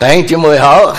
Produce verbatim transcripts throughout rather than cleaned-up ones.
弟兄姊妹好，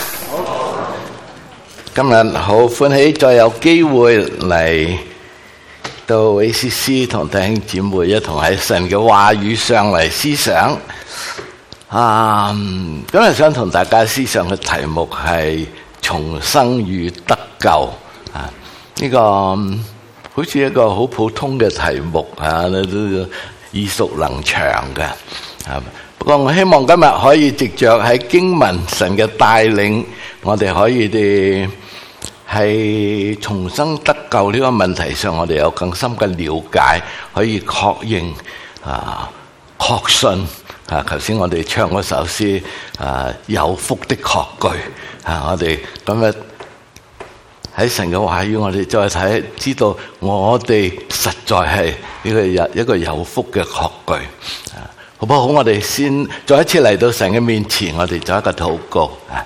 今日好歡喜再有機會嚟到 A C C 同弟兄姊妹一同喺神嘅話語上嚟思想。啊，今日想同大家思想嘅題目係重生與得救。啊，呢個好似一個好普通嘅題目啊，都耳熟能詳嘅。啊，不過我希望今日可以藉着喺經文神嘅帶領，我哋可以哋喺重生得救呢個問題上，我哋有更深嘅了解，可以確認啊，確信啊。頭先我哋唱嗰首詩啊，有福的確據啊。我哋今日喺神嘅話語，我哋再睇，知道我哋實在係呢個有一個有福嘅確據啊。好不好？我哋先再一次嚟到神嘅面前，我哋做一個禱告啊！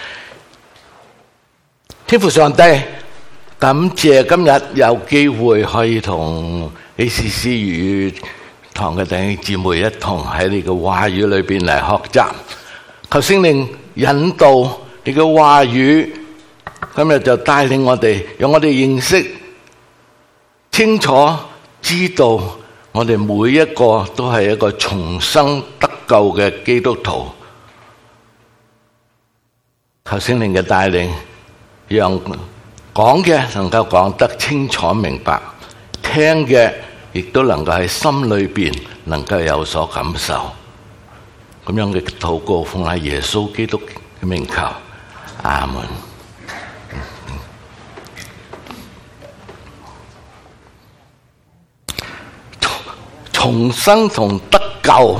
天父上帝，感謝今日有機會可以同 A C C 粵語堂嘅弟兄姊妹一同喺你嘅話語裏邊嚟學習。求聖靈引導你嘅話語，今日就帶領我哋，讓我哋認識清楚，知道。我哋每一個都係一個重生得救嘅基督徒，求聖靈嘅帶領，讓講嘅能夠講得清楚明白，聽嘅亦都能夠喺心裏邊能夠有所感受。咁樣嘅禱告奉喺耶穌基督嘅名求，阿門。重生同得救，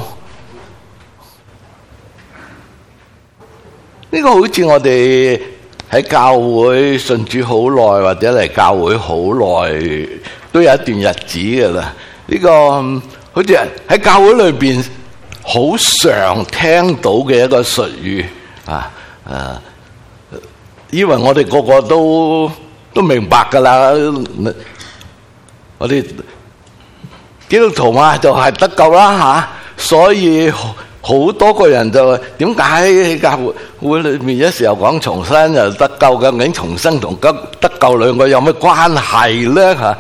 呢個好似我哋喺教會信主好耐，或者嚟教會好耐，都有一段日子噶啦。呢個好似喺教會裏邊好常聽到嘅一個術語啊，誒，以為我哋個個都都明白噶啦，我哋。基督徒嘛就係得救啦吓，所以好多個人就點解喺教會裏面一時候講重生又得救嘅，究竟重生同得得救兩個有咩關係咧吓？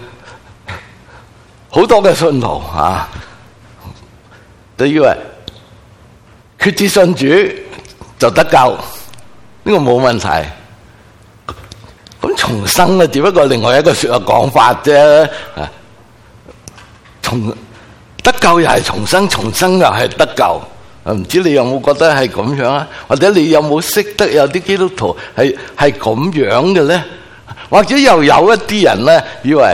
好多嘅信徒吓，都以為決志信主就得救，呢個冇問題。咁重生啊，只不過另外一個說話講法啫。重得救又係重生，重生又係得救。唔知你有冇覺得係咁樣啊？或者你有冇識得有啲基督徒係係咁樣嘅咧？或者又有一啲人咧，以為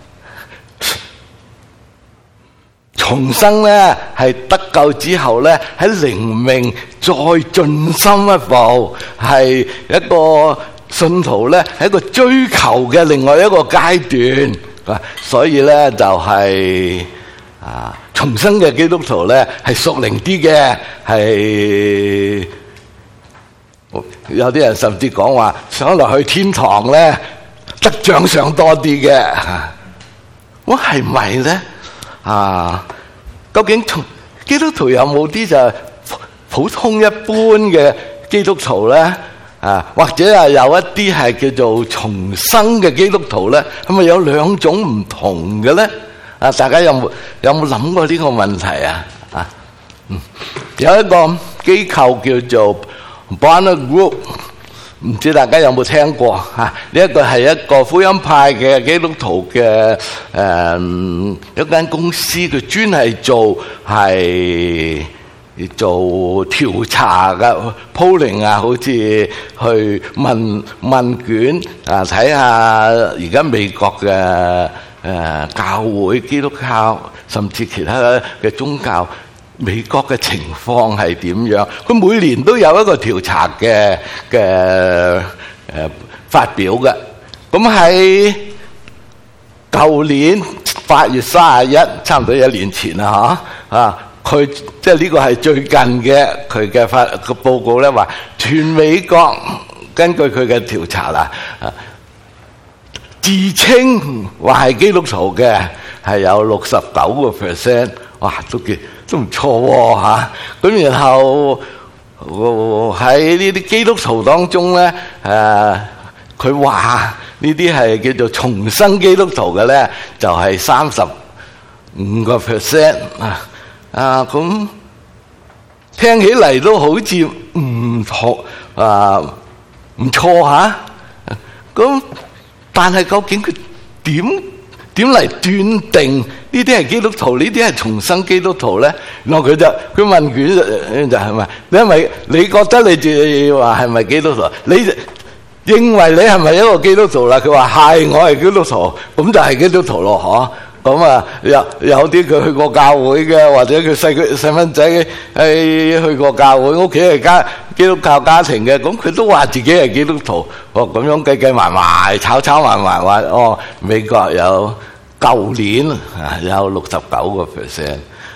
重生咧係得救之後咧，喺靈命再進深一步，係一個信徒咧，係一個追求嘅另外一個階段。所以咧就係、是、啊重生嘅基督徒咧係屬靈啲嘅，係有啲人甚至講話想落去天堂咧得獎賞多啲嘅。我係咪咧啊？究竟從基督徒有冇啲就普通一般嘅基督徒咧？啊，或者係有一啲係叫做重生嘅基督徒咧，係咪有兩種唔同嘅咧？啊，大家有冇有冇諗過呢個問題啊？啊，嗯，有一個機構叫做 Barna Group， 唔知大家有冇聽過吓？呢一個係一個福音派嘅基督徒嘅誒一間公司，佢專係做係。做調查嘅 polling 啊，好似去問問卷啊，睇下而家美國嘅誒、呃、教會基督教，甚至其他嘅宗教，美國嘅情況係點樣？佢每年都有一個調查嘅嘅誒發表嘅。咁喺舊年八月三十一，差唔多一年前啦，吓啊！佢即係呢個係最近嘅佢嘅發個報告咧，話全美國根據佢嘅調查啦，自稱話係基督徒嘅係有六十九個 percent， 哇，都幾都唔錯吓。咁然後喺呢啲基督徒當中咧，誒佢話呢啲係叫做重生基督徒嘅咧，就係三十五個 percent 啊啊咁。聽起嚟都好似唔錯啊，唔錯吓。咁但係究竟佢點點嚟斷定呢啲係基督徒，呢啲係重生基督徒咧？然後佢就佢問佢就係咪？因為你覺得你自己話係咪基督徒？你認為你係咪一個基督徒啦？佢話係，我係基督徒，咁就係基督徒咯，嗬。咁啊，有有啲佢去過教會嘅，或者佢細佢細蚊仔誒去過教會，屋企係家基督教家庭嘅，咁佢都話自己係基督徒。哦，咁樣計計埋埋，炒炒埋埋話，哦，美國有舊年啊有六十九個 percent。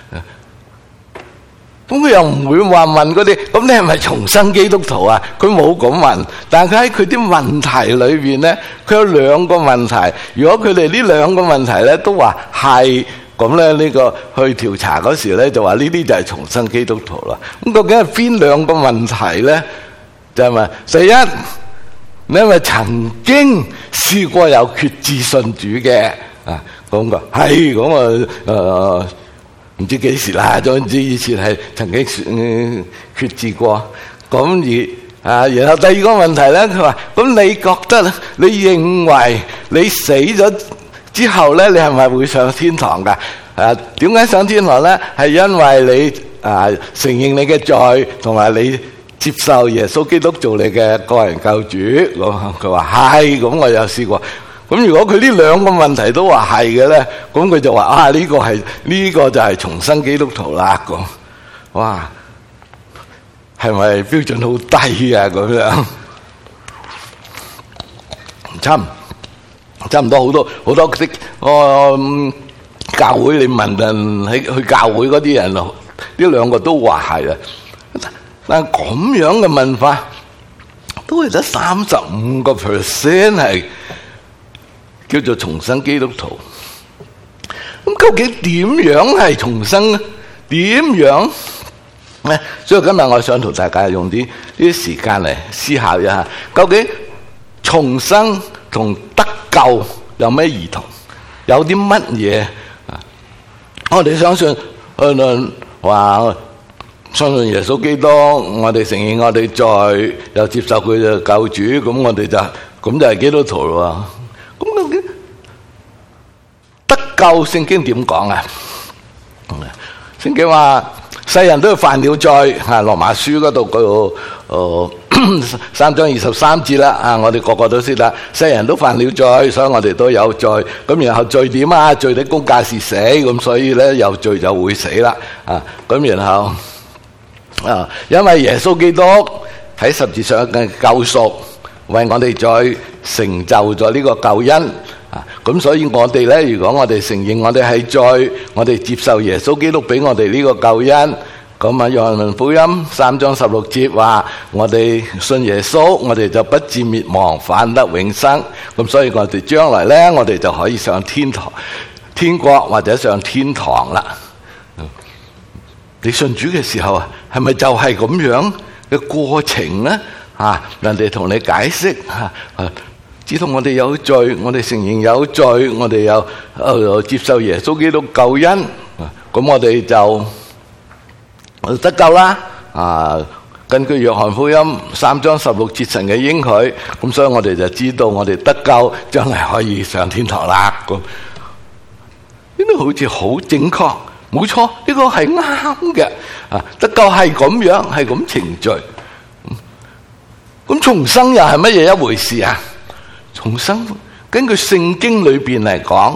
咁佢又唔會話問嗰啲，咁你係咪重生基督徒啊？佢冇咁問，但係佢喺佢啲問題裏邊咧，佢有兩個問題。如果佢哋呢兩個問題咧都話係，咁咧呢個去調查嗰時咧就話呢啲就係重生基督徒啦。咁究竟係邊兩個問題咧？就係咪第一，你係咪曾經試過有決志信主嘅啊？咁個係咁啊誒。唔知幾時啦，總之以前係曾經決決志過。咁而啊，然後第二個問題咧，佢話：咁你覺得，你認為你死咗之後咧，你係咪會上天堂噶？啊，點解上天堂咧？係因為你啊承認你嘅罪，同埋你接受耶穌基督做你嘅個人救主。咁佢話係，咁我有試過。咁如果佢呢兩個問題都話係嘅咧，咁佢就話啊呢個係呢個就係重生基督徒啦。咁哇，係咪標準好低啊？咁樣差唔差唔多好多好多啲哦教會你問人喺去教會嗰啲人，呢兩個都話係啊。但係咁樣嘅問法，都係得三十五個 percent 係叫做重生基督徒。咁究竟點樣係重生呢？點樣咧？所以今日我想同大家用啲啲時間嚟思考一下，究竟重生同得救有咩異同？有啲乜嘢啊？我哋相信，誒話相信耶穌基督，我哋承認我哋罪，又接受佢嘅救主，咁我哋就咁就係基督徒咯。咁究竟得救聖經點講啊？聖經話世人都要犯了罪，啊羅馬書嗰度個誒三章二十三節啦，啊我哋個個都識啦，世人都犯了罪，所以我哋都有罪。咁然後罪點啊？罪的工價是死，咁所以咧有罪就會死啦。啊咁然後啊，因為耶穌基督喺十字上嘅救贖，為我哋再成就咗呢個救恩。啊，咁所以我哋咧，如果我哋承認我哋係罪，我哋接受耶穌基督俾我哋呢個救恩，咁啊，約翰福音三章十六節話，我哋信耶穌，我哋就不至滅亡，反得永生。咁所以我哋將來咧，我哋就可以上天堂、天國或者上天堂啦。你信主嘅時候啊，係咪就係咁樣嘅過程咧？啊，人哋同你解釋啊。知道我哋有罪，我哋承認有罪，我哋有誒、呃、接受耶穌基督救恩，咁我哋就得救啦。啊，根據約翰福音三章十六節神嘅應許，咁所以我哋就知道我哋得救，將來可以上天堂啦。咁呢個好似好正確，冇錯，呢、這個係啱嘅。啊，得救係咁樣，係咁程序。咁重生又係乜嘢一回事啊？重生根據聖經裏邊嚟講，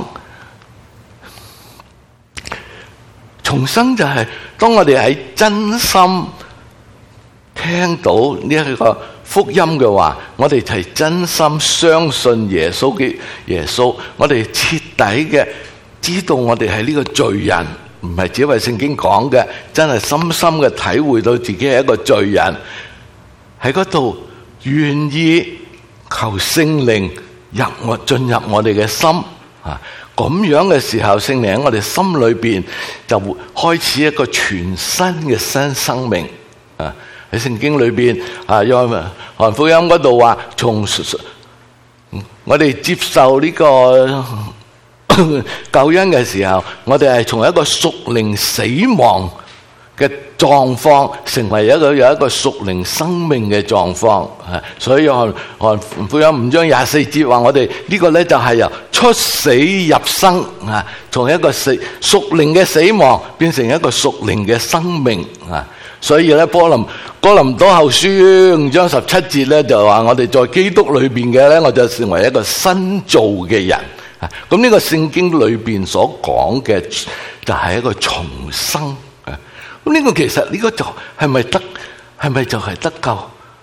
重生就係當我哋喺真心聽到呢一個福音嘅話，我哋係真心相信耶穌嘅耶穌，我哋徹底嘅知道我哋係呢個罪人，唔係只為聖經講嘅，真係深深嘅體會到自己係一個罪人，喺嗰度願意求聖靈入我進入我哋嘅心啊，咁樣嘅時候，聖靈喺我哋心裏邊就會開始一個全新嘅新生命啊， 喺聖經裏邊啊，約翰福音嗰度話，從我哋接受呢個救恩嘅時候，我哋係從一個屬靈死亡嘅狀況，成為一個有一個屬靈生命嘅狀況。所以約翰福音五章廿四節話，我哋呢個咧就係由出死入生啊，從一個死屬靈嘅死亡變成一個屬靈嘅生命啊。所以咧，波林哥林多後書五章十七節咧就話，我哋在基督裏邊嘅咧，我就成為一個新造嘅人啊。咁呢個聖經裏邊所講嘅就係一個重生啊。咁呢個其實呢個就係咪得？係咪就係得救？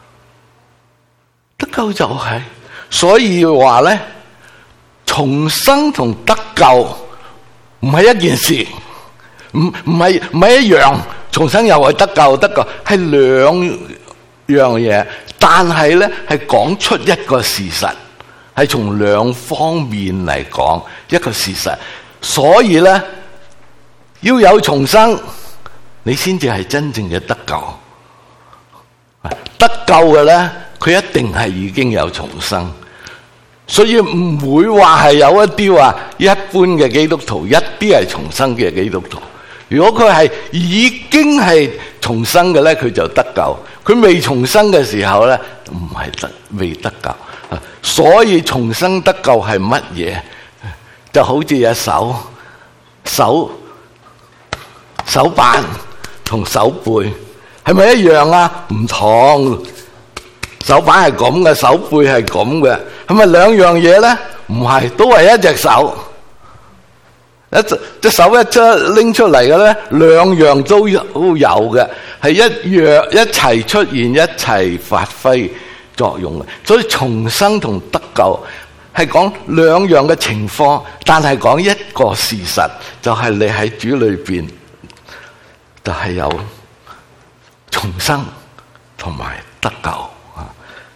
得救就係，所以話咧，重生同得救唔係一件事，唔唔係唔係一樣。重生又係得救，得救係兩樣嘢，但係咧係講出一個事實，係從兩方面嚟講一個事實。所以咧，要有重生，你先至係真正嘅得救。得救嘅咧，佢一定係已經有重生，所以唔會話係有一啲話一般嘅基督徒，一啲係重生嘅基督徒。如果佢係已經係重生嘅咧，佢就得救；佢未重生嘅時候咧，唔係得未得救。所以重生得救係乜嘢？就好似一手手手板同手背，係咪一樣啊？唔同，手板係咁嘅，手背係咁嘅，係咪兩樣嘢咧？唔係，都係一隻手。一隻隻手一出拎出嚟嘅咧，兩樣都都有嘅，係一樣一齊出現，一齊發揮作用嘅。所以重生同得救係講兩樣嘅情況，但係講一個事實，就係你喺主裏邊就係有重生同埋得救啊。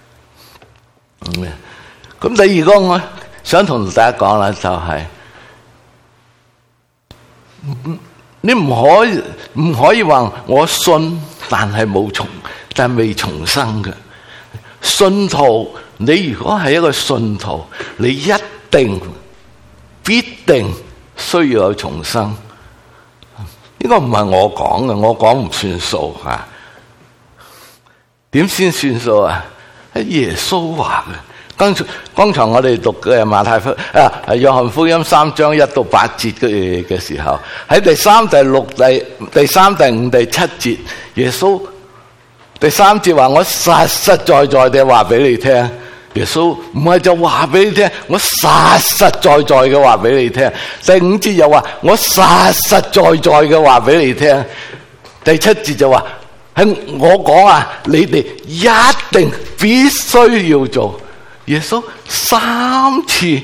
咁第二個我想同大家講啦，就係。你唔可以唔可以話我信，但係冇重，但未重生嘅信徒。你如果係一個信徒，你一定必定需要有重生。呢個唔係我講嘅，我講唔算數啊。點先算數啊？係耶穌話嘅。剛才剛才我哋讀嘅馬太福啊，約翰福音三章一到八節嘅嘅時候，喺第三、第六、第第三、第五、第七節，耶穌第三節話：我實實在在地話俾你聽。耶穌唔係就話俾你聽，我實實在在嘅話俾你聽。第五節又話：我實實在在嘅話俾你聽。第七節就話：係我講啊，你哋一定必須要做。耶穌三次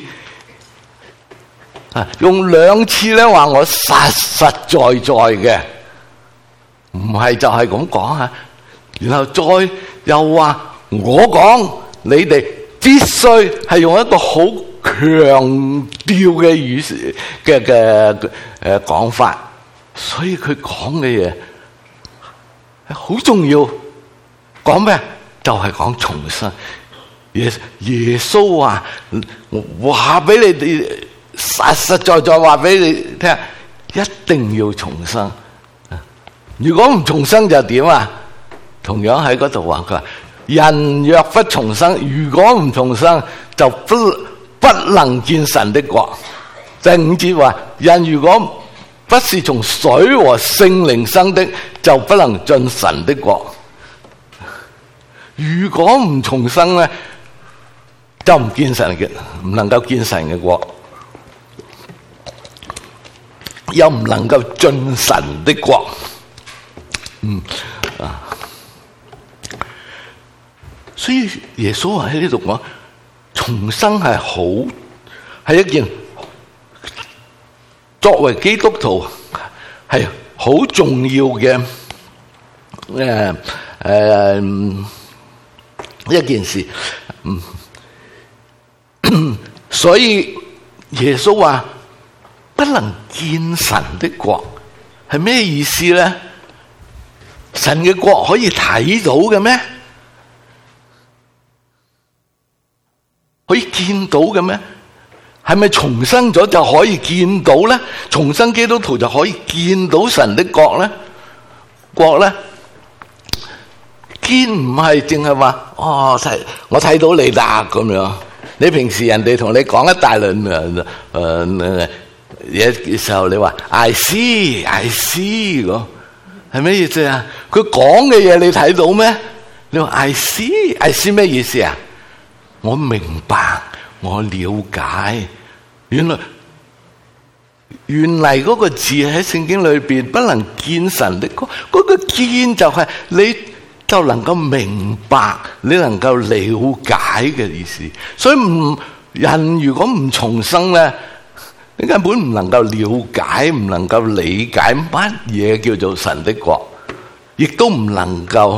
啊，用兩次咧話我實實在在嘅，唔係就係咁講啊。然後再又話我講，你哋必須係用一個好強調嘅語嘅嘅誒講法，所以佢講嘅嘢係好重要。講咩？就係講重生。耶耶穌話：話俾你哋實實在在話俾你聽，一定要重生。如果唔重生就點啊？同樣喺嗰度話佢話：人若不重生，如果唔重生，就不不能見神的國。第五節話：人如果不是從水和聖靈生的，就不能進神的國。如果唔重生咧，就唔見神嘅，唔能夠見神嘅國，又唔能夠進神的國。嗯啊，所以耶穌喺呢度講，重生係好，係一件作為基督徒係好重要嘅誒誒一件事。嗯。所以耶穌話不能見神的國係咩意思咧？ 神嘅國可以睇到嘅咩？可以見到嘅咩？係咪重生咗就可以見到咧？重生基督徒就可以見到神的國咧？國咧，見唔係淨係話哦，睇我睇到你啦咁樣。你平時人哋同你講一大輪誒誒嘢嘅時候，你話 I see I see 咁，係咩意思啊？佢講嘅嘢你睇到咩？你話 I see I see 咩意思啊？我明白，我了解，原來原嚟嗰個字喺聖經裏邊不能見神的國，嗰個見就係你就能夠明白，你能夠了解嘅意思。所以唔人如果唔重生咧，你根本唔能夠了解，唔能夠理解乜嘢叫做神的國，亦都唔能夠。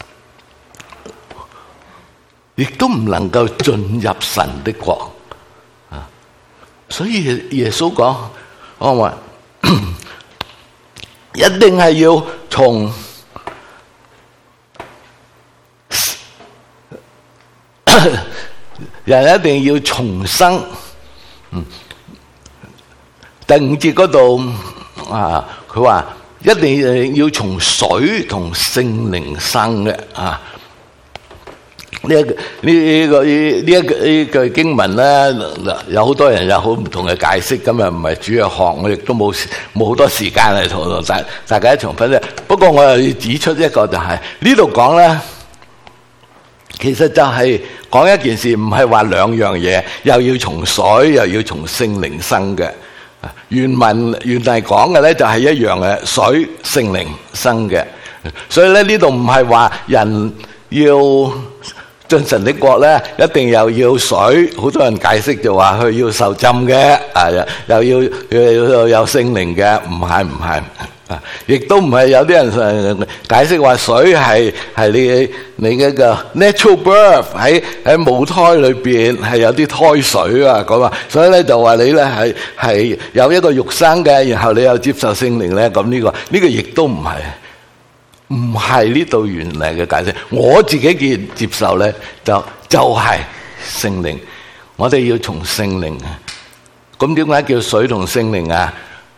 亦都唔能夠進入神的國啊！所以耶穌講，我話一定係要從人一定要重生。嗯，第五節嗰度啊，佢話一定要從水同聖靈生嘅啊。呢一呢個呢呢一呢句經文咧，有好多人有好唔同嘅解釋。今日唔係主日學，我亦都冇冇好多時間嚟同大大家一齊分析。不過我又要指出一個就係、是、呢度講咧，其實就係講一件事，唔係話兩樣嘢，又要從水又要從聖靈生嘅。原文原嚟講嘅咧就係一樣嘅，水聖靈生嘅。所以咧呢度唔係話人要進神的國咧，一定又要水。好多人解釋就話佢要受浸嘅，啊又要要有聖靈嘅，唔係唔係啊，亦都唔係有啲人解釋話水係係你你嗰個 natural birth 喺喺母胎裏邊係有啲胎水啊咁啊，所以咧就話你咧係係有一個肉生嘅，然後你又接受聖靈咧，咁呢個呢個亦都唔係。唔係呢度原嚟嘅解釋，我自己嘅接受咧就就係聖靈，我哋要從聖靈啊。咁點解叫水同聖靈啊？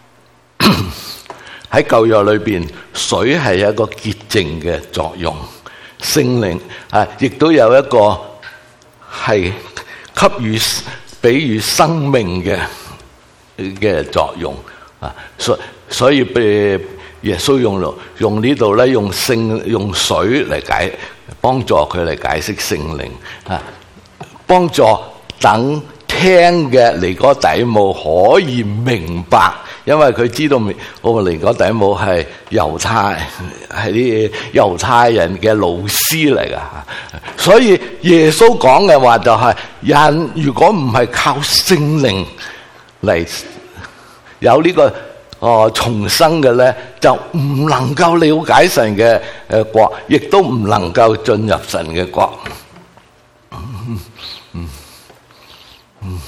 喺舊約裏邊，水係一個潔淨嘅作用，聖靈啊，亦都有一個係給予、比喻生命嘅嘅作用啊。所所以被耶穌用用呢度咧，用聖用水嚟解幫助佢嚟解釋聖靈啊，幫助等聽嘅尼哥底母可以明白，因為佢知道我尼哥底母係猶太係啲猶太人嘅老師嚟噶，所以耶穌講嘅話就係、是、人如果唔係靠聖靈嚟有呢、這個。哦，重生嘅咧就唔能夠了解神嘅誒國，亦都唔能夠進入神嘅國。嗯嗯嗯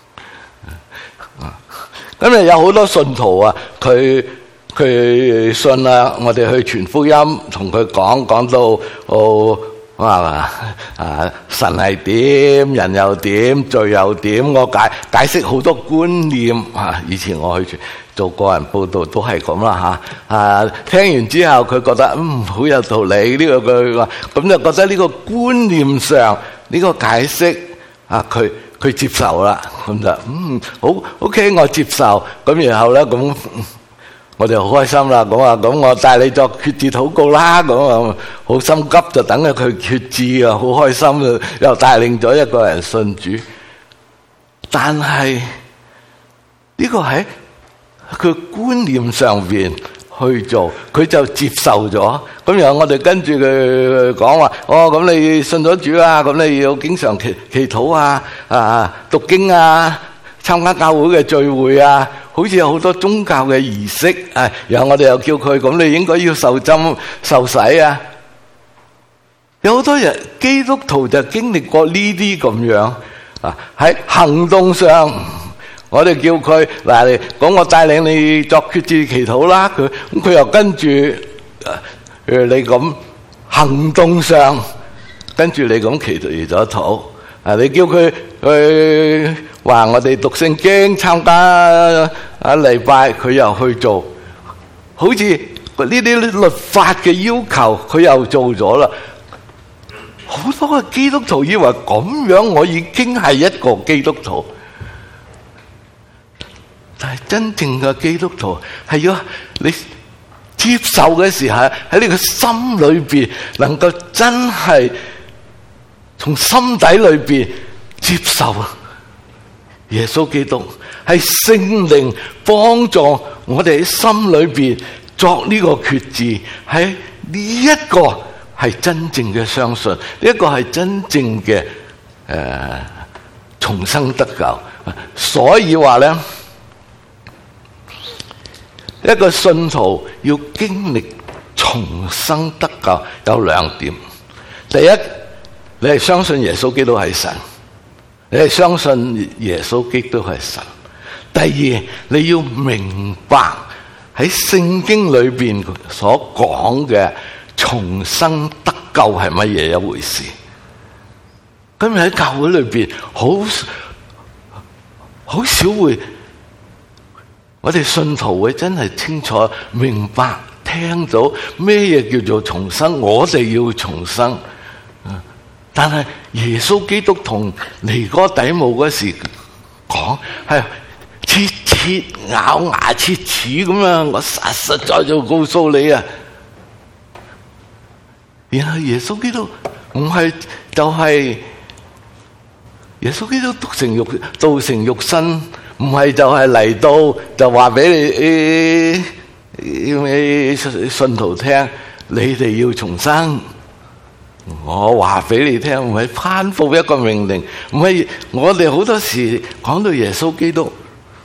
咁啊，有好多信徒啊，佢佢信啊，我哋去傳福音，同佢講講到哦。啊啊！神係點，人又點，罪又點？我解解釋好多觀念啊！以前我去做個人報道都係咁啦吓啊！聽完之後佢覺得嗯好有道理呢個句話，咁就覺得呢個觀念上呢個解釋啊，佢佢接受啦，咁就嗯好 OK， 我接受。咁然後咧咁。我哋好開心啦，咁啊，咁我帶你作決志禱告啦，咁啊，好心急就等佢決志啊，好開心啊，又帶領咗一個人信主。但係呢個喺佢觀念上邊去做，佢就接受咗。咁然後我哋跟住佢講話，哦，咁你信咗主啊，咁你要經常祈祈禱啊，啊，讀經啊，參加教會嘅聚會啊。好似有好多宗教嘅儀式啊，然後我哋又叫佢咁，你應該要受浸受洗啊。有好多人基督徒就經歷過呢啲咁樣啊，喺行動上，我哋叫佢嗱，講我帶領你作決志祈禱啦，佢咁佢又跟住誒你咁行動上，跟住你咁祈咗禱，啊你叫佢去話我哋讀聖經、參加啊禮拜，佢又去做，好似呢啲律法嘅要求，佢又做咗啦。好多嘅基督徒以為咁樣我已經係一個基督徒，但係真正嘅基督徒係要你接受嘅時候，喺你個心裏邊能夠真係從心底裏邊接受耶穌基督，係聖靈幫助我哋喺心裏邊作呢個決志，喺呢一個係真正嘅相信，呢一個係真正嘅誒、呃、重生得救。所以話咧，一個信徒要經歷重生得救有兩點。第一，你係相信耶穌基督係神，你係相信耶穌基督係神。第二，你要明白喺聖經裏邊所講嘅重生得救係乜嘢一回事。今日喺教會裏邊好好少會，我哋信徒會真係清楚明白聽到咩嘢叫做重生，我哋要重生。但係耶穌基督同尼哥底母嗰時講係切切咬牙切齒咁樣，我實實在在告訴你啊！然後耶穌基督唔係就係耶穌基督道成肉道成肉身，唔係就係嚟到就話俾你誒信徒聽，你哋要重生。我話俾你聽，唔係頒布一個命令，唔係我哋好多時講到耶穌基督，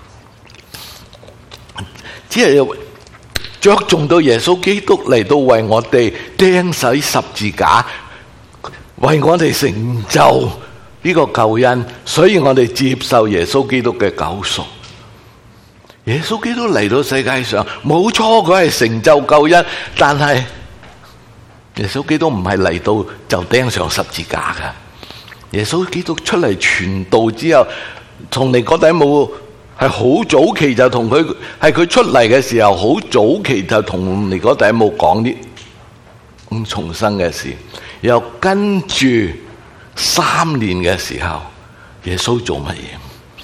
只係着重到耶穌基督嚟到為我哋釘死十字架，為我哋成就呢個救恩，所以我哋接受耶穌基督嘅救贖。耶穌基督嚟到世界上，冇錯，佢係成就救恩，但係耶穌基督唔係嚟到就釘上十字架噶。耶穌基督出嚟傳道之後，同尼哥底母係好早期就同佢，係佢出嚟嘅時候，好早期就同尼哥底母講啲咁重生嘅事。又跟住三年嘅時候，耶穌做乜嘢？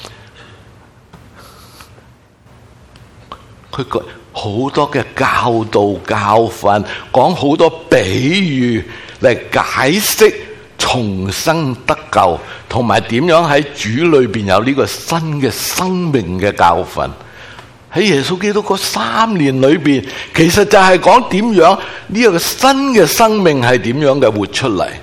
佢講好多嘅教導教訓，講好多比喻嚟解釋重生得救，同埋點樣喺主裏邊有呢個新嘅生命嘅教訓。喺耶穌基督嗰三年裏邊，其實就係講點樣呢個新嘅生命係點樣嘅活出嚟。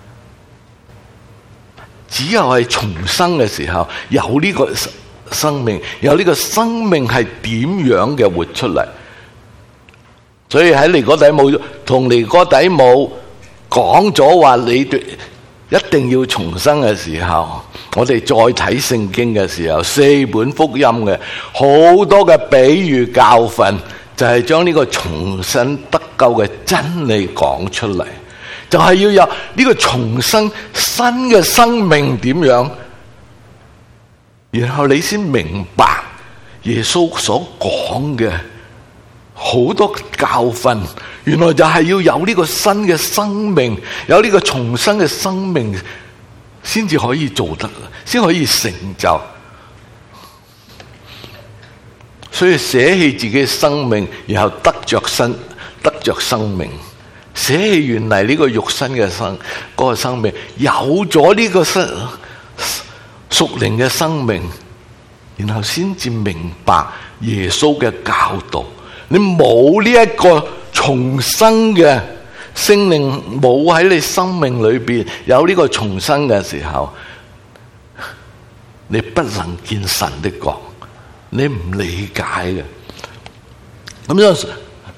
只有係重生嘅時候，有呢個生命，有呢個生命係點樣嘅活出嚟。所以喺尼哥底母同尼哥底母講咗話，你一定要重生嘅時候，我哋再睇聖經嘅時候，四本福音嘅好多嘅比喻教訓，就係將呢個重生得救嘅真理講出嚟，就係要有呢個重生新嘅生命點樣，然後你先明白耶穌所講嘅好多教訓，原來就係要有呢個新嘅生命，有呢個重生嘅生命，先至可以做得，先可以成就。所以捨棄自己嘅生命，然後得着生，得着生命，捨棄原嚟呢個肉身嘅生，嗰個生命，有咗呢個生屬靈嘅生命，然後先至明白耶穌嘅教導。你冇呢一個重生嘅聖靈，冇喺你生命裏邊有呢個重生嘅時候，你不能見神的國，你唔理解嘅。咁樣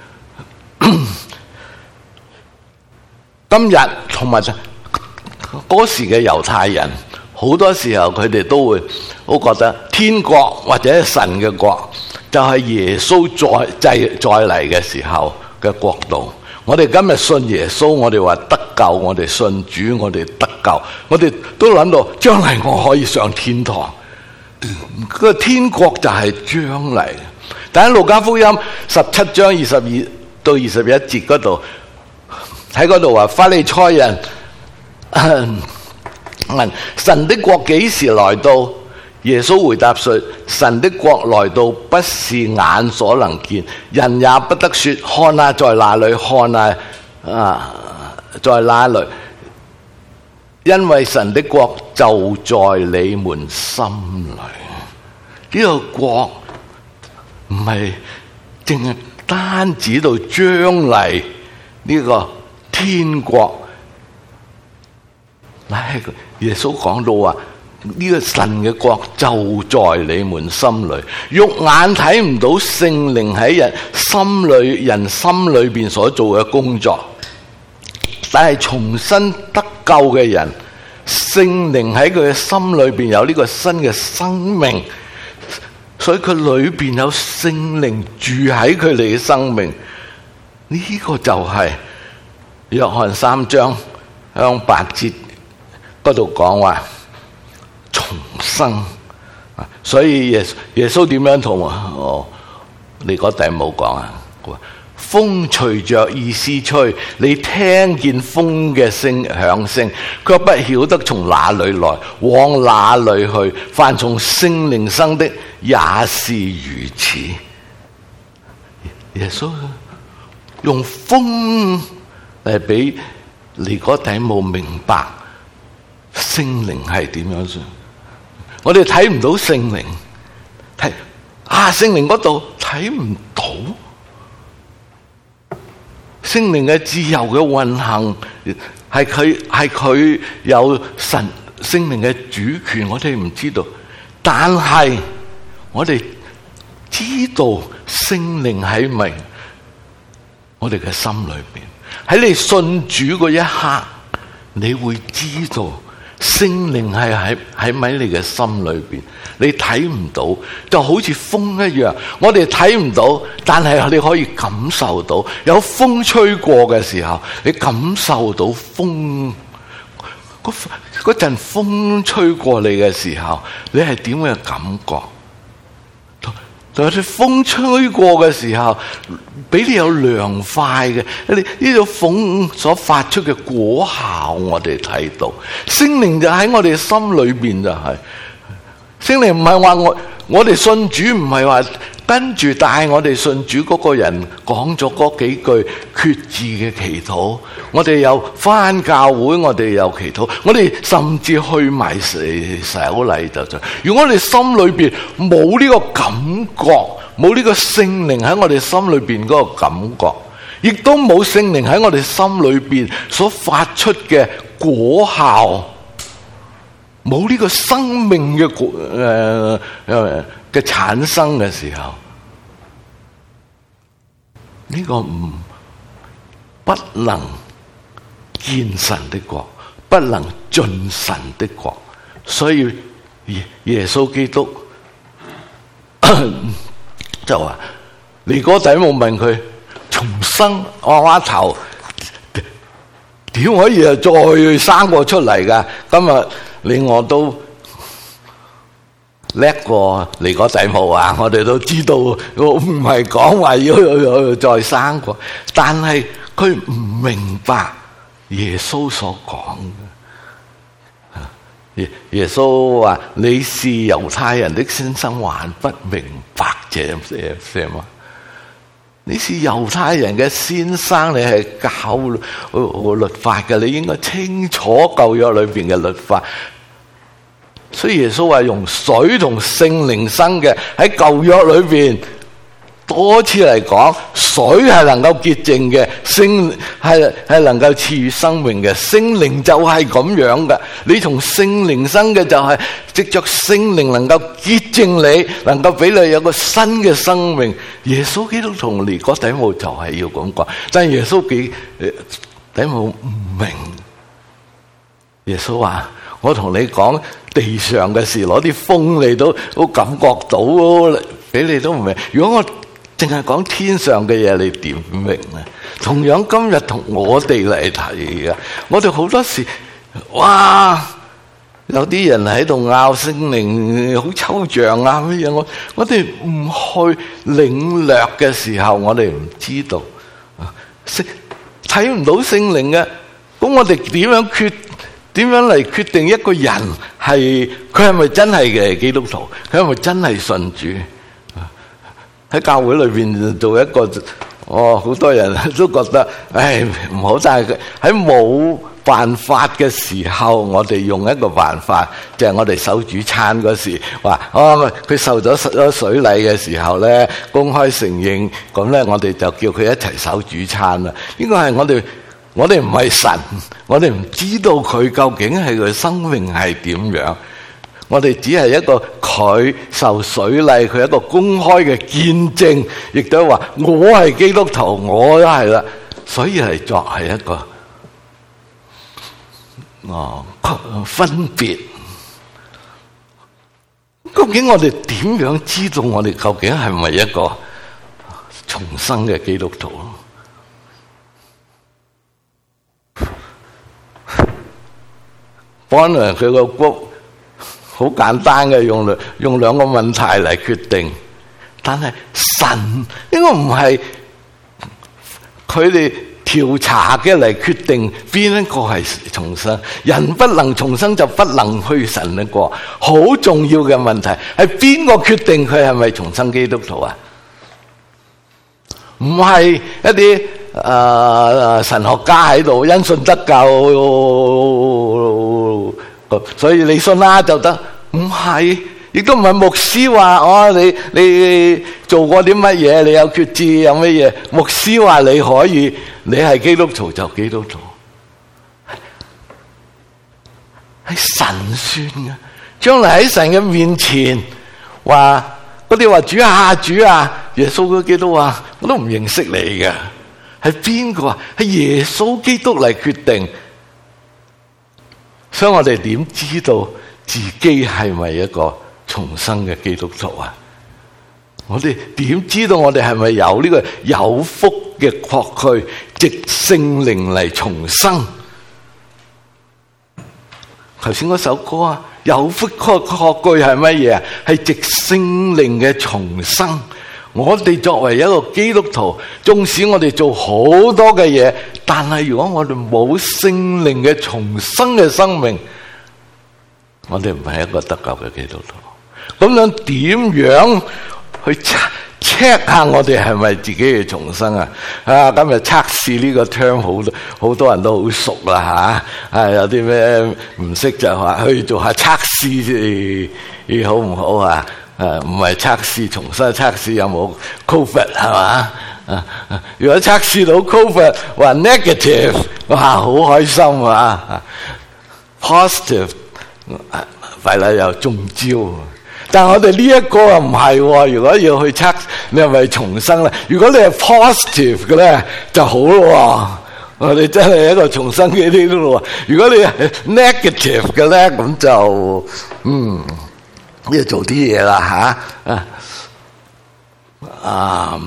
今日同埋嗰時嘅猶太人，好多時候佢哋都會都覺得天國或者神嘅國就係耶穌再再再嚟嘅時候嘅國度， 我哋今日信耶穌，我哋話得救，我哋信主，我哋得救，我哋都諗到將來我可以上天堂。個天國就係將來。但喺路加福音十七章二十二到二十一節嗰度，喺嗰度話法利賽人問神的國幾時來到？耶穌回答說：神的國來到，不是眼所能見，人也不得說看啊在哪裏，看啊啊在哪裏，因為神的國就在你們心裏。呢個國唔係淨係單指到將嚟呢個天國，乃係耶穌講到話呢個神嘅國就在你們心裏，肉眼睇唔到聖靈喺人心裏人心裏邊所做嘅工作，但係重新得救嘅人，聖靈喺佢嘅心裏邊有呢個新嘅生命，所以佢裏邊有聖靈住喺佢哋嘅生命。呢、這個就係約翰三章向八節嗰度講話重生。所以耶穌耶穌點樣同哦尼哥底母講啊？風隨着意思吹，你聽見風嘅聲響聲，卻不曉得從哪裏來，往哪裏去。凡從聖靈生的也是如此。耶穌用風嚟俾尼哥底母明白聖靈係點樣先。我哋睇唔到聖靈，睇啊聖靈嗰度睇唔到。聖靈嘅自由嘅運行係佢係佢有神聖靈嘅主權，我哋唔知道，但係我哋知道聖靈喺咪我哋嘅心裏邊。喺你信主嗰一刻，你會知道聖靈係喺喺咪你嘅心裏邊。你睇唔到，就好似風一樣，我哋睇唔到，但係你可以感受到。有風吹過嘅時候，你感受到風嗰嗰陣風吹過你嘅時候，你係點嘅感覺？同埋啲風吹過嘅時候，俾你有涼快嘅，你呢種風所發出嘅果效，我哋睇到。聖靈就喺我哋心裏邊就係、是。聖靈唔係話我我哋信主唔係話跟住帶我哋信主嗰個人講咗嗰幾句決志嘅祈禱，我哋又返教會，我哋又祈禱，我哋甚至去埋洗洗禮就就。如果我哋心裏邊冇呢個感覺，冇呢個聖靈喺我哋心裏邊嗰個感覺，亦都冇聖靈喺我哋心裏邊所發出嘅果效。冇呢個生命嘅誒誒嘅產生嘅時候，呢、這個唔不能見神的國，不能進神的國。所以耶耶穌基督就話：尼哥底母問佢重生，我話頭點可以又再生過出嚟噶？今日你我都叻過尼哥底母啊！我哋都知道，我唔係講話要，要，要再生過，但係佢唔明白耶穌所講嘅。耶耶穌話：你是猶太人的先生，還不明白這些嗎？你是猶太人嘅先生，你係教律法嘅，你應該清楚舊約裏邊嘅律法。所以耶穌話用水同聖靈生嘅，喺舊約裏邊多次嚟講，水係能夠潔淨嘅，聖係係能夠賜予生命嘅，聖靈就係咁樣嘅。你從聖靈生嘅就係藉着聖靈能夠潔淨你，能夠俾你有個新嘅生命。耶穌基督同尼哥底母就係要咁講，但係耶穌幾底母唔明。耶穌話：我同你講地上嘅事，攞啲風你都都感覺到，俾你都唔明。如果我淨係講天上嘅嘢，你點明啊？ 同樣今日同我哋嚟睇嘅，我哋好多時，哇！有啲人喺度拗聖靈好抽象啊乜嘢，我我哋唔去領略嘅時候，我哋唔知道，識睇唔到聖靈嘅，咁我哋點樣決點樣嚟決定一個人係佢係咪真係嘅基督徒，佢係咪真係信主？喺教會裏邊做一個，哦，好多人都覺得，唉，唔好，但係喺冇辦法嘅時候，我哋用一個辦法，就係我哋守主餐嗰時，話哦，佢受咗咗水禮嘅時候咧，公開承認，咁咧我哋就叫佢一齊守主餐啦。呢個係我哋，我哋唔係神，我哋唔知道佢究竟係佢生命係點樣。我哋只係一個佢受水禮，佢一個公開嘅見證，亦都話我係基督徒，我都係啦，所以係作係一個哦分別。究竟我哋點樣知道我哋究竟係咪一個重生嘅基督徒？本來佢個谷。好簡單嘅，用兩用兩個問題嚟決定，但係神應該唔係佢哋調查嘅嚟決定邊一個係重生。人不能重生就不能去神嘅國。好重要嘅問題係邊個決定佢係咪重生基督徒啊？唔係一啲誒、呃、神學家喺度因信得救。所以你信啦就得，唔係，亦都唔係牧師話哦，你你做過啲乜嘢，你有決志有乜嘢？牧師話你可以，你係基督徒就基督徒，係神算嘅。將來喺神嘅面前，話嗰啲話主啊主啊，耶穌基督話我都唔認識你嘅，係邊個啊？係耶穌基督嚟決定。所以我哋點知道自己係咪一個重生嘅基督徒啊？我哋點知道我哋係咪有呢個有福嘅確據，藉聖靈嚟重生？頭先嗰首歌啊，有福確確據係乜嘢啊？係藉聖靈嘅重生。我哋作為一個基督徒，縱使我哋做好多嘅嘢，但係如果我哋冇聖靈嘅重生嘅生命，我哋唔係一個得救嘅基督徒。咁樣點樣去 check 下我哋係咪自己嘅重生啊？啊，今日測試呢個 term 好多好多人都好熟啦吓，啊有啲咩唔識就話去做下測試，好唔好啊？誒，唔係測試重新測試有冇 COVID 係嘛？啊，如果測試到 COVID 話 negative， 哇，好開心啊 ！positive， 弊啦又中招。但係我哋呢一個啊唔係，如果要去測，你係咪重生咧？如果你係 positive 嘅咧就好咯。我哋真係一個重生嘅呢啲咯。如果你係 negative 嘅咧，咁就嗯。要做啲嘢啦吓啊！啊，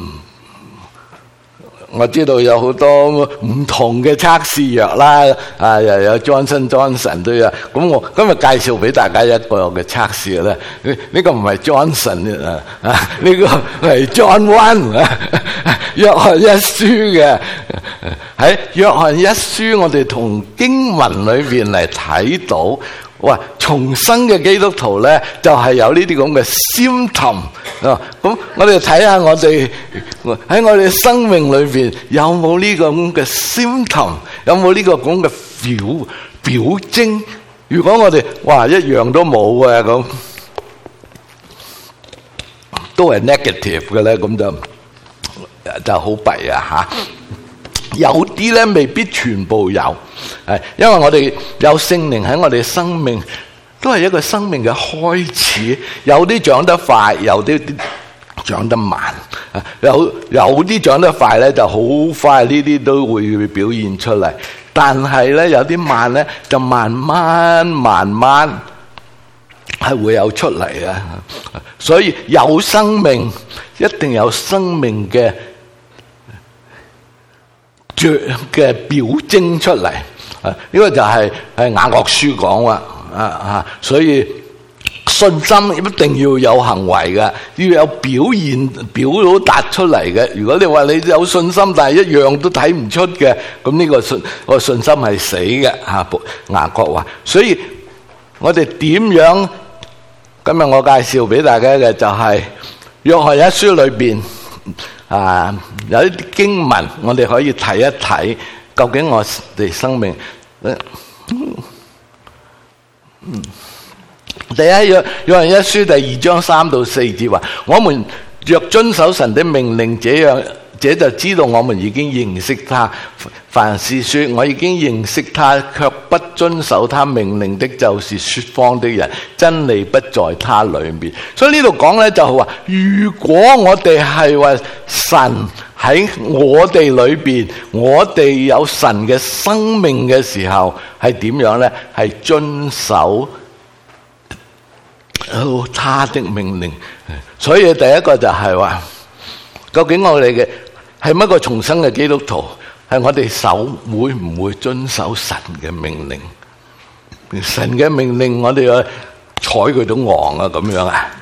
我知道有好多唔同嘅測試藥啦，啊又有 Johnson Johnson 都有。咁我今日介紹俾大家一個嘅測試咧，呢、這個唔係 Johnson 啊，啊呢個係 John One 啊，約翰一書嘅。喺約翰一書，我哋同經文裏邊嚟睇到。哇！重生嘅基督徒咧，就係、是、有呢啲咁嘅 symptom 啊！咁我哋睇下我哋喺我哋生命裏邊有冇呢個咁嘅 symptom， 有冇呢個咁嘅表表徵？如果我哋哇一樣都冇嘅咁，都係 negative 嘅咧，咁就就好弊啊吓！有啲咧未必全部有，係因為我哋有聖靈喺我哋生命，都係一個生命嘅開始。有啲長得快，有啲長得慢。有有啲長得快咧就好快，呢啲都會表現出嚟。但係咧有啲慢咧就慢慢慢慢係會有出嚟啊！所以有生命一定有生命嘅着嘅表徵出嚟。啊，呢、這個就係係雅各書講啦，啊啊，所以信心一定要有行為嘅，要有表現表達出嚟嘅。如果你話你有信心，但係一樣都睇唔出嘅，咁呢個信個信心係死嘅。吓，雅各話，所以我哋點樣？今日我介紹俾大家嘅就係約翰一書裏邊啊，有啲經文，我哋可以睇一睇。究竟我哋生命，嗯，第一約約翰一書第二章三到四節話：我們若遵守神的命令，這樣這就知道我們已經認識他。凡是說我已經認識他，卻不遵守他命令的，就是說謊的人，真理不在他裏面。所以呢度講呢，就係話，如果我哋係話神喺我哋裏邊，我哋有神嘅生命嘅時候，係點樣呢？係遵守他的命令。所以第一個就係話，究竟我哋嘅係乜個重生嘅基督徒？係我哋守會唔會遵守神嘅命令？神嘅命令我哋要睬佢都昂啊，咁樣啊？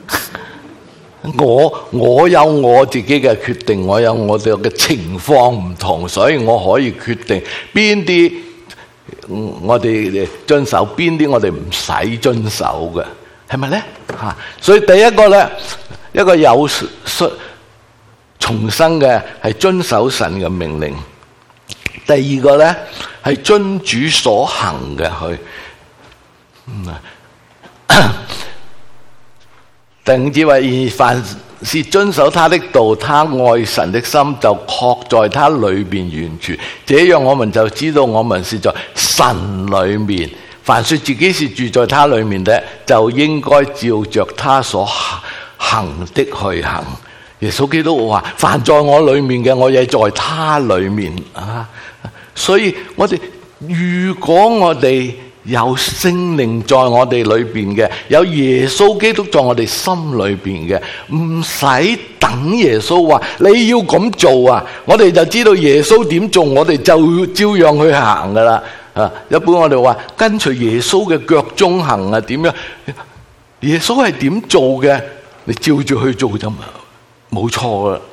我我有我自己嘅決定，我有我哋嘅情況唔同，所以我可以決定邊啲我哋遵守，邊啲我哋唔使遵守嘅，係咪咧？吓，所以第一個咧，一個有重生嘅係遵守神嘅命令。第二個咧係遵主所行嘅去。嗯第五節話：凡是遵守他的道，他愛神的心就確在他裏邊完全。這樣我們就知道我們是在神裏面。凡說自己是住在他裏面的，就應該照着他所行的去行。耶穌基督話：凡在我裏面嘅，我也在他裏面啊！所以我哋如果我哋有聖靈在我哋裏邊嘅，有耶穌基督在我哋心裏邊嘅，唔使等耶穌話你要咁做啊，我哋就知道耶穌點做，我哋就照樣去行噶啦。啊，一般我哋話跟隨耶穌嘅腳蹤行啊，點樣？耶穌係點做嘅，你照住去做就冇錯啦。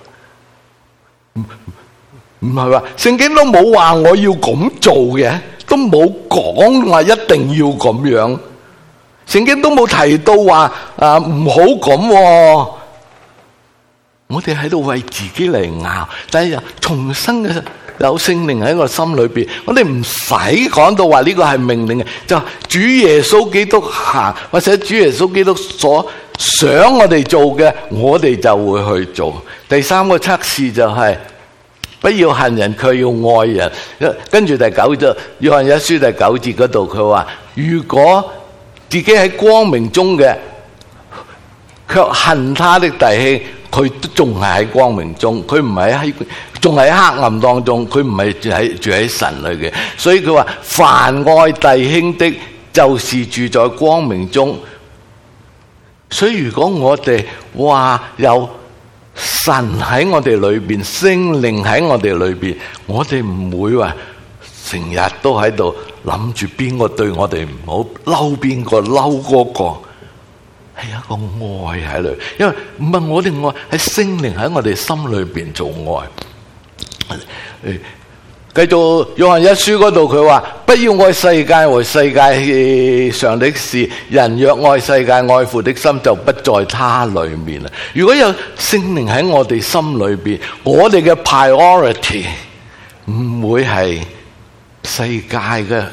唔係話聖經都冇話我要咁做嘅，都冇講話一定要咁樣。聖經都冇提到話啊唔好咁，啊。我哋喺度為自己嚟拗，但係重生嘅有聖靈喺個心裏邊，我哋唔使講到話呢個係命令嘅，就主耶穌基督行，或者主耶穌基督所想我哋做嘅，我哋就會去做。第三個測試就係、是。不要恨人，卻要愛人。跟住第九節，約翰一書第九節嗰度，佢話：如果自己喺光明中嘅，卻恨他的弟兄，佢都仲係喺光明中，佢唔係喺，仲喺黑暗當中，佢唔係住喺住喺神裏嘅。所以佢話：凡愛弟兄的，就是住在光明中。所以如果我哋話有神喺我哋裏邊，聖靈喺我哋裏邊，我哋唔會話成日都喺度諗住邊個對我哋唔好，嬲邊個嬲嗰個，係一個愛喺裏，因為唔係我哋愛，係聖靈喺我哋心裏邊做愛。繼續約翰一書嗰度佢話：不要愛世界和世界上的事，人若愛世界，愛父的心就不在他裏面啦。如果有聖靈喺我哋心裏邊，我哋嘅 priority 唔會係世界嘅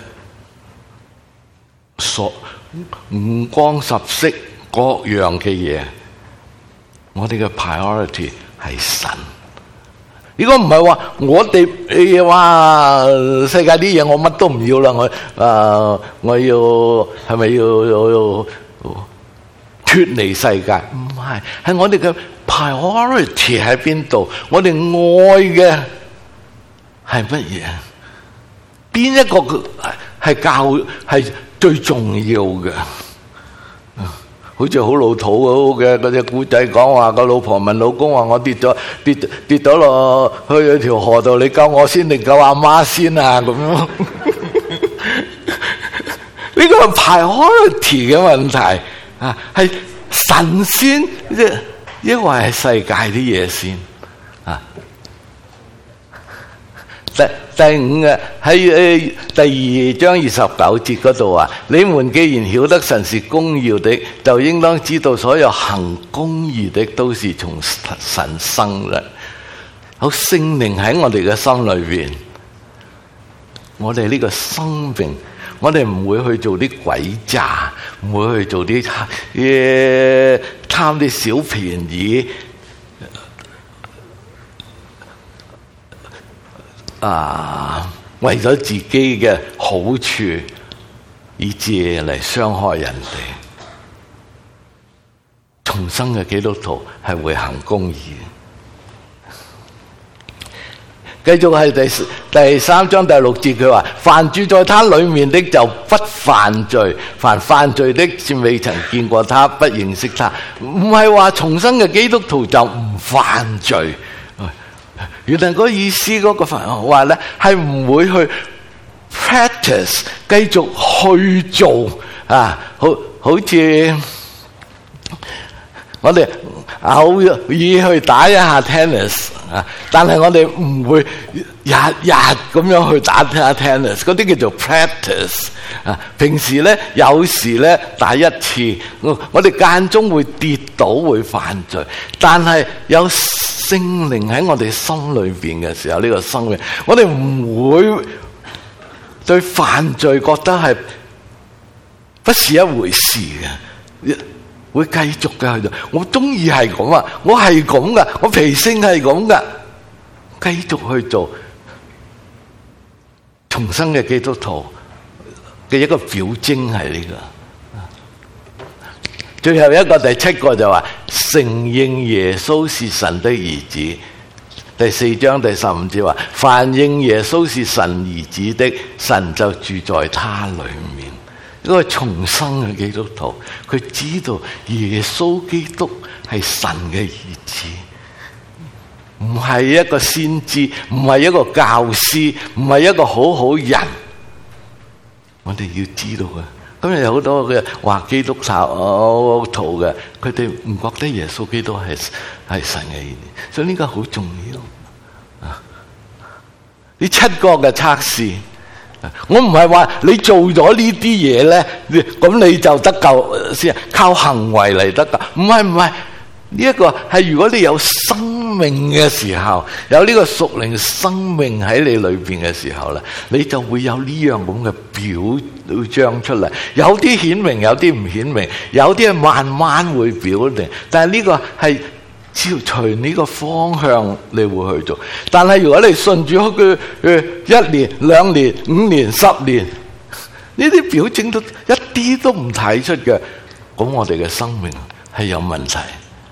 所五光十色各樣嘅嘢，我哋嘅 priority 係神。如果唔係話我哋誒話世界啲嘢我乜都唔要啦，我啊、呃、我要係咪要要要脫離世界？唔係，係我哋嘅 priority 喺邊度？我哋愛嘅係乜嘢？邊一個係教係最重要嘅？ 好似好老土嘅嗰隻古仔講話，個老婆問老公話：我跌咗跌跌咗落去條河度，你救我先定救阿媽先啊？咁樣呢個係 priority 嘅問題啊，係神先啫，抑或係世界啲嘢先啊？第第五嘅喺第二章二十九節嗰度啊，你們既然曉得神是公義的，就應當知道所有行公義的都是從神生嘅。好，聖靈喺我哋嘅心裏邊，我哋呢個生命，我哋唔會去做啲詭詐，唔會去做啲誒貪啲小便宜。啊！為咗自己嘅好處，以致嚟傷害人哋。重生嘅基督徒係會行公義。繼續係第第三章第六節，佢話：凡住在他裏面的就不犯罪，凡犯罪的是未曾見過他，不認識他。唔係話重生嘅基督徒就唔犯罪。原來嗰意思嗰個話咧，係唔會去 practice 繼續去做啊，好好似我哋偶爾去打一下 tennis 啊，但係我哋唔會日日咁樣去打下 tennis， 嗰啲叫做 practice 啊。平時咧有時咧打一次，我我哋間中會跌倒會犯罪，但係有聖靈喺我哋心裏邊嘅時候，呢個生命，我哋唔會對犯罪覺得係不是一回事嘅，會繼續嘅去做。我中意係咁啊，我係咁噶，我脾性係咁噶，繼續去做。重生嘅基督徒嘅一個表徵係呢個。最後一個第七個就話承認耶穌是神的兒子。第四章第十五節話：凡認耶穌是神兒子的，神就住在他裏面。一個重生嘅基督徒，佢知道耶穌基督係神嘅兒子，唔係一個先知，唔係一個教師，唔係一個好好人。我哋要知道嘅。今日有好多嘅話基督徒嘅，佢哋唔覺得耶穌基督係係神嘅兒子，所以呢個好重要啊！呢七個嘅測試，我唔係話你做咗呢啲嘢咧，咁你就得救先，靠行為嚟得救。唔係唔係，呢一個係如果你有生命嘅時候，有呢個屬靈生命喺你裏邊嘅時候咧，你就會有呢樣咁嘅表彰出嚟。有啲顯明，有啲唔顯明，有啲係慢慢會表定。但係呢個係照隨呢個方向你會去做。但係如果你順住佢誒一年、兩年、五年、十年，呢啲表徵都一啲都唔睇出嘅，咁我哋嘅生命係有問題。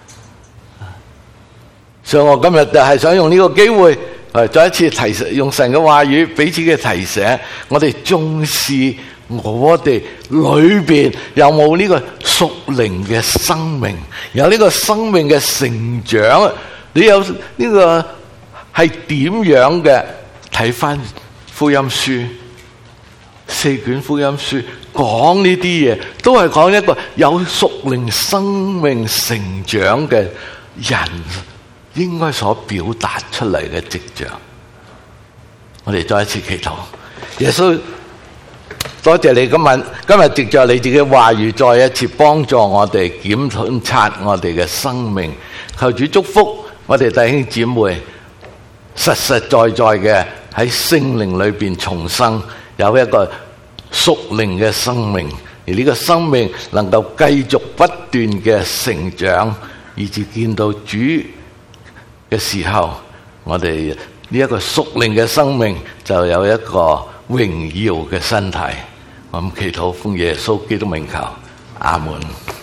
所以我今日就係想用呢個機會，誒，再一次提醒，用神嘅話語彼此嘅提醒，我哋重視我哋裏邊有冇呢個屬靈嘅生命，有呢個生命嘅成長。你有呢個係點樣嘅？睇翻福音書，四卷福音書講呢啲嘢，都係講一個有屬靈生命成長嘅人應該所表達出嚟嘅跡象。我哋再一次祈禱，耶穌，多謝你今日今日藉着你自己嘅話語，再一次幫助我哋檢察我哋嘅生命。求主祝福我哋弟兄姊妹，實實在在嘅喺聖靈裏邊重生，有一個屬靈嘅生命，而呢個生命能夠繼續不斷嘅成長，以至見到主嘅時候，我哋呢一個屬靈嘅生命就有一個榮耀嘅身體。我咁祈禱奉耶穌基督名求，阿門。